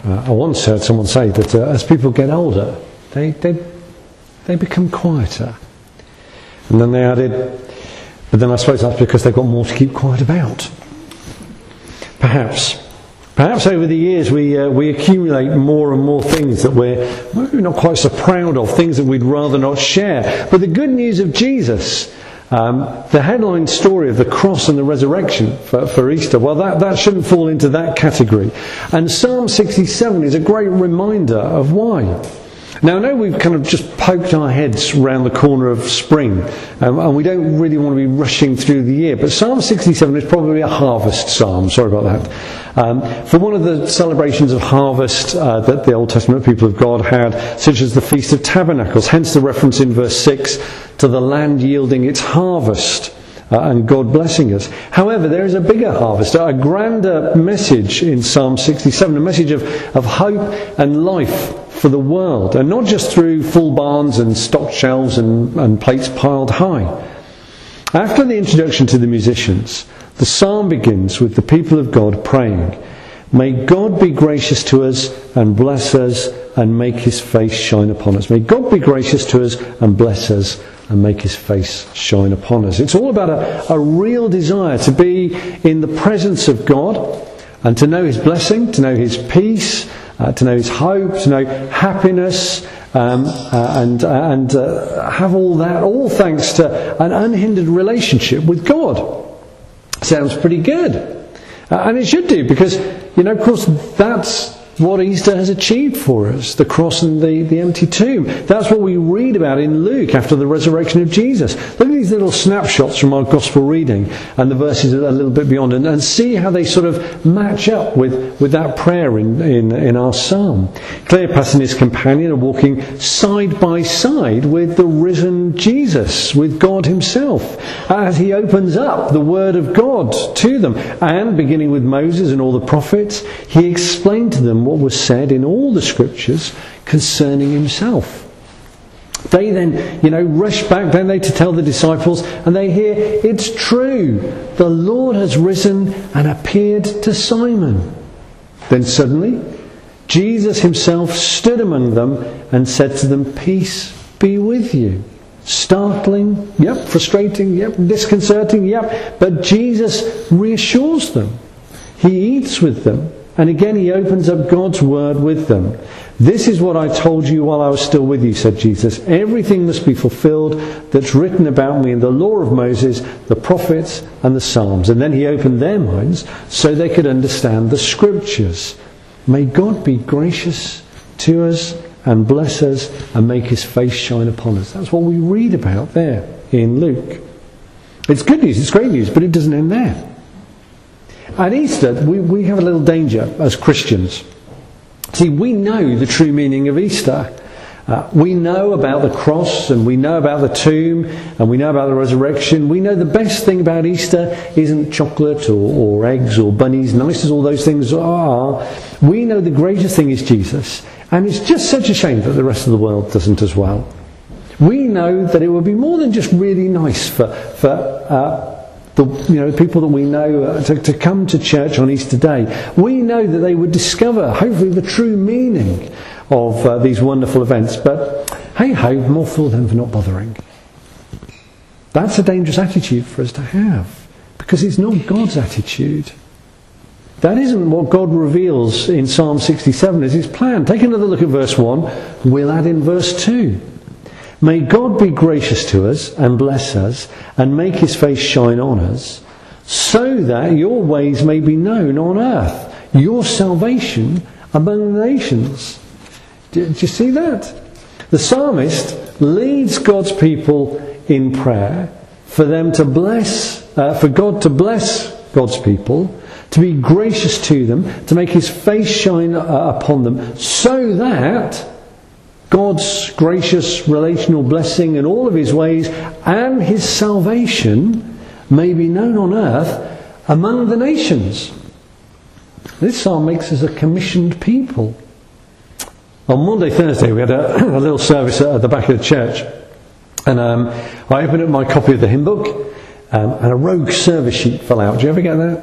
I once heard someone say that as people get older, they become quieter. And then they added, but then I suppose that's because they've got more to keep quiet about. Perhaps over the years we accumulate more and more things that we're maybe not quite so proud of, things that we'd rather not share. But the good news of Jesus, the headline story of the cross and the resurrection for Easter, well, that shouldn't fall into that category. And Psalm 67 is a great reminder of why. Now, I know we've kind of just poked our heads around the corner of spring, and we don't really want to be rushing through the year, but Psalm 67 is probably a harvest psalm. Sorry about that. For one of the celebrations of harvest that the Old Testament people of God had, such as the Feast of Tabernacles, hence the reference in verse 6 to the land yielding its harvest. And God blessing us. However, there is a bigger harvest, a grander message in Psalm 67, a message of hope and life for the world, and not just through full barns and stocked shelves and plates piled high. After the introduction to the musicians, the psalm begins with the people of God praying, "May God be gracious to us and bless us and make his face shine upon us." May God be gracious to us and bless us and make his face shine upon us. It's all about a real desire to be in the presence of God and to know his blessing, to know his peace, to know his hope, to know happiness, and have all that, all thanks to an unhindered relationship with God. Sounds pretty good. And it should do, because, of course, that's what Easter has achieved for us, the cross and the empty tomb. That's what we read about in Luke after the resurrection of Jesus. Look at these little snapshots from our gospel reading and the verses a little bit beyond, and see how they sort of match up with that prayer in our psalm. Cleopas and his companion are walking side by side with the risen Jesus, with God himself, as he opens up the word of God to them. And beginning with Moses and all the prophets, he explained to them what was said in all the scriptures concerning himself. They then, rush back, don't they, to tell the disciples, and they hear, "It's true, the Lord has risen and appeared to Simon." Then suddenly, Jesus himself stood among them and said to them, "Peace be with you." Startling, yep. Frustrating, yep. Disconcerting, yep. But Jesus reassures them. He eats with them. And again he opens up God's word with them. "This is what I told you while I was still with you," said Jesus. "Everything must be fulfilled that's written about me in the law of Moses, the prophets and the Psalms." And then he opened their minds so they could understand the scriptures. May God be gracious to us and bless us and make his face shine upon us. That's what we read about there in Luke. It's good news, it's great news, but it doesn't end there. At Easter, we have a little danger as Christians. See, we know the true meaning of Easter. We know about the cross, and we know about the tomb, and we know about the resurrection. We know the best thing about Easter isn't chocolate or eggs or bunnies, nice as all those things are. We know the greatest thing is Jesus, and it's just such a shame that the rest of the world doesn't as well. We know that it would be more than just really nice for the people that we know to come to church on Easter Day. We know that they would discover, hopefully, the true meaning of these wonderful events. But hey ho, more fool them for not bothering. That's a dangerous attitude for us to have, because it's not God's attitude. That isn't what God reveals in Psalm 67 as his plan. Take another look at verse 1. We'll add in verse 2. "May God be gracious to us and bless us and make his face shine on us, so that your ways may be known on earth, your salvation among the nations." Do you see that? The psalmist leads God's people in prayer for them to bless, for God to bless God's people, to be gracious to them, to make his face shine upon them, so that God's gracious relational blessing and all of his ways and his salvation may be known on earth among the nations. This psalm makes us a commissioned people. On Monday, Thursday, we had a little service at the back of the church, and I opened up my copy of the hymn book, and a rogue service sheet fell out. Do you ever get that?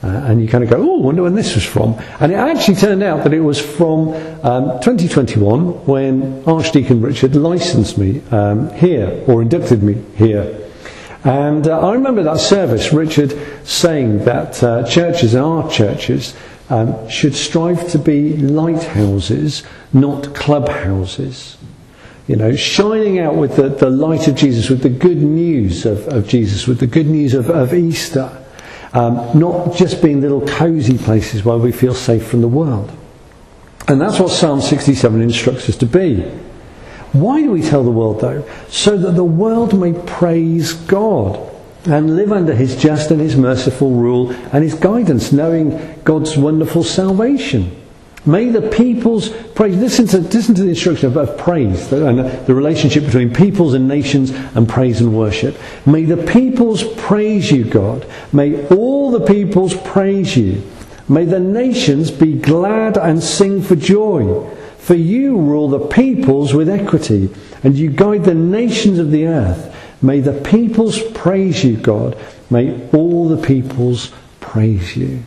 And you kind of go, oh, I wonder when this was from. And it actually turned out that it was from 2021 when Archdeacon Richard licensed me here, or inducted me here. And I remember that service, Richard saying that churches, our churches, should strive to be lighthouses, not clubhouses. You know, shining out with the light of Jesus, with the good news of Jesus, with the good news of Easter. Not just being little cosy places where we feel safe from the world. And that's what Psalm 67 instructs us to be. Why do we tell the world though? So that the world may praise God and live under his just and his merciful rule and his guidance, knowing God's wonderful salvation. May the peoples praise. Listen to the instruction of praise and the relationship between peoples and nations and praise and worship. May the peoples praise you, God. May all the peoples praise you. May the nations be glad and sing for joy. For you rule the peoples with equity, and you guide the nations of the earth. May the peoples praise you, God. May all the peoples praise you.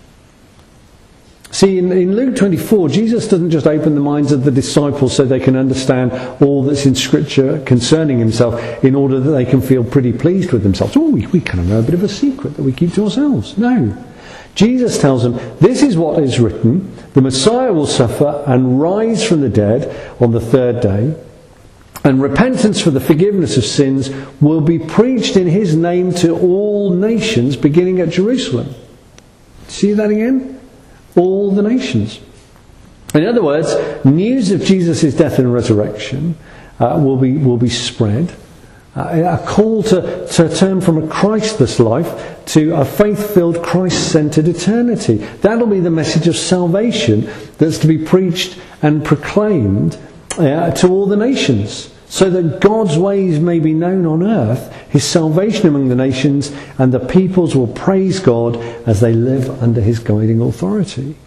See, in Luke 24, Jesus doesn't just open the minds of the disciples so they can understand all that's in Scripture concerning himself in order that they can feel pretty pleased with themselves. Oh, we kind of know a bit of a secret that we keep to ourselves. No. Jesus tells them, this is what is written, the Messiah will suffer and rise from the dead on the third day, and repentance for the forgiveness of sins will be preached in his name to all nations, beginning at Jerusalem. See that again? All the nations. In other words, news of Jesus' death and resurrection will be spread. A call to turn from a Christless life to a faith-filled, Christ-centered eternity. That'll be the message of salvation that's to be preached and proclaimed to all the nations, so that God's ways may be known on earth, his salvation among the nations, and the peoples will praise God as they live under his guiding authority.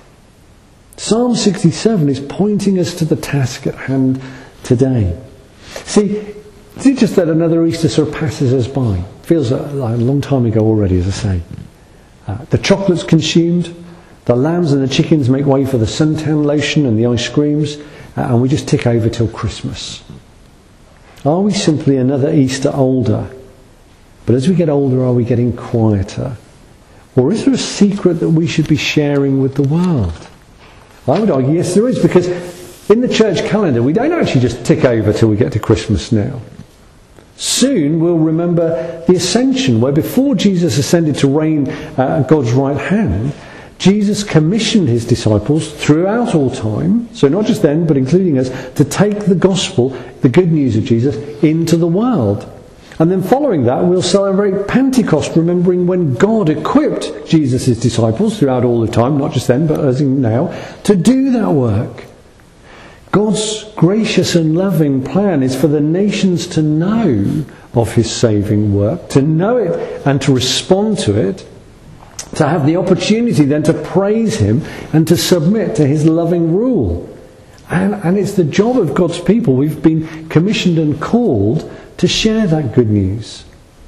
Psalm 67 is pointing us to the task at hand today. See, is it just that another Easter sort of passes us by? Feels like a long time ago already, as I say. The chocolate's consumed, the lambs and the chickens make way for the suntan lotion and the ice creams, and we just tick over till Christmas. Are we simply another Easter older? But as we get older, are we getting quieter? Or is there a secret that we should be sharing with the world? I would argue yes there is, because in the church calendar we don't actually just tick over till we get to Christmas now. Soon we'll remember the Ascension, where before Jesus ascended to reign at God's right hand, Jesus commissioned his disciples throughout all time, so not just then, but including us, to take the gospel, the good news of Jesus, into the world. And then following that, we'll celebrate Pentecost, remembering when God equipped Jesus' disciples throughout all the time, not just then, but as in now, to do that work. God's gracious and loving plan is for the nations to know of his saving work, to know it and to respond to it, to have the opportunity then to praise him and to submit to his loving rule. And it's the job of God's people. We've been commissioned and called to share that good news.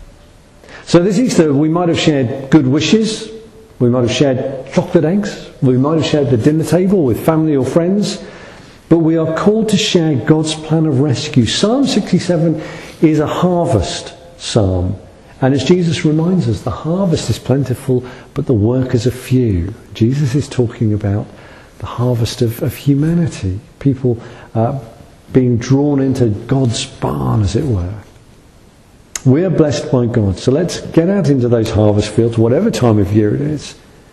So this Easter we might have shared good wishes, we might have shared chocolate eggs, we might have shared the dinner table with family or friends, but we are called to share God's plan of rescue. Psalm 67 is a harvest psalm. And as Jesus reminds us, the harvest is plentiful, but the workers are few. Jesus is talking about the harvest of humanity. People being drawn into God's barn, as it were. We are blessed by God. So let's get out into those harvest fields, whatever time of year it is.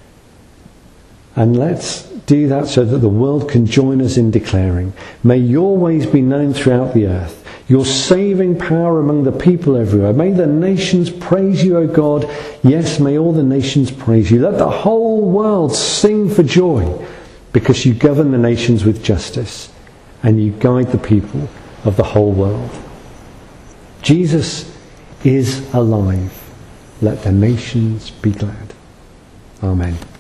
And let's do that so that the world can join us in declaring, may your ways be known throughout the earth. Your saving power among the people everywhere. May the nations praise you, O God. Yes, may all the nations praise you. Let the whole world sing for joy, because you govern the nations with justice and you guide the people of the whole world. Jesus is alive. Let the nations be glad. Amen.